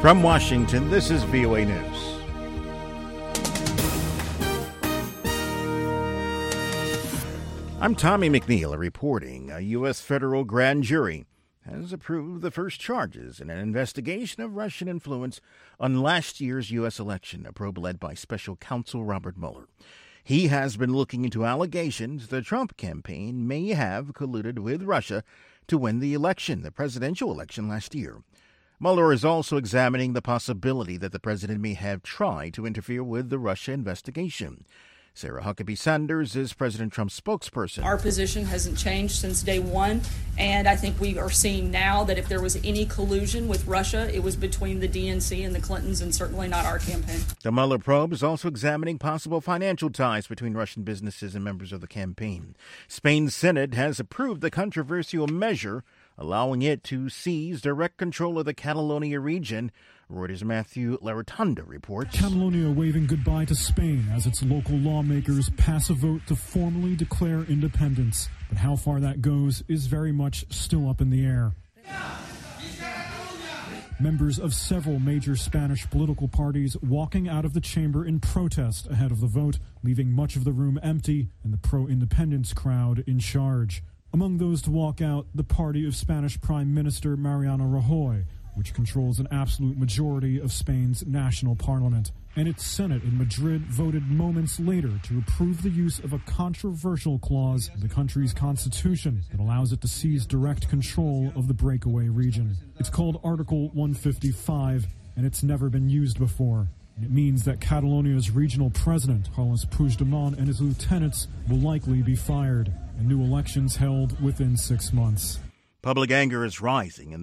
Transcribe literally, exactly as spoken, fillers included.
From Washington, this is V O A News. I'm Tommy McNeil reporting. A U S federal grand jury has approved the first charges in an investigation of Russian influence on last year's U S election, a probe led by special counsel Robert Mueller. He has been looking into allegations the Trump campaign may have colluded with Russia to win the election, the presidential election last year. Mueller is also examining the possibility that the president may have tried to interfere with the Russia investigation. Sarah Huckabee Sanders is President Trump's spokesperson. Our position hasn't changed since day one, and I think we are seeing now that if there was any collusion with Russia, it was between the D N C and the Clintons, and certainly not our campaign. The Mueller probe is also examining possible financial ties between Russian businesses and members of the campaign. Spain's Senate has approved the controversial measure allowing it to seize direct control of the Catalonia region. Reuters' Matthew Larotonda reports. Catalonia waving goodbye to Spain as its local lawmakers pass a vote to formally declare independence. But how far that goes is very much still up in the air. Members of several major Spanish political parties walking out of the chamber in protest ahead of the vote, leaving much of the room empty and the pro-independence crowd in charge. Among those to walk out, the party of Spanish Prime Minister Mariano Rajoy, which controls an absolute majority of Spain's national parliament. And its Senate in Madrid voted moments later to approve the use of a controversial clause in the country's constitution that allows it to seize direct control of the breakaway region. It's called Article one fifty-five, and it's never been used before. It means that Catalonia's regional president, Carles Puigdemont, and his lieutenants will likely be fired, and new elections held within six months. Public anger is rising in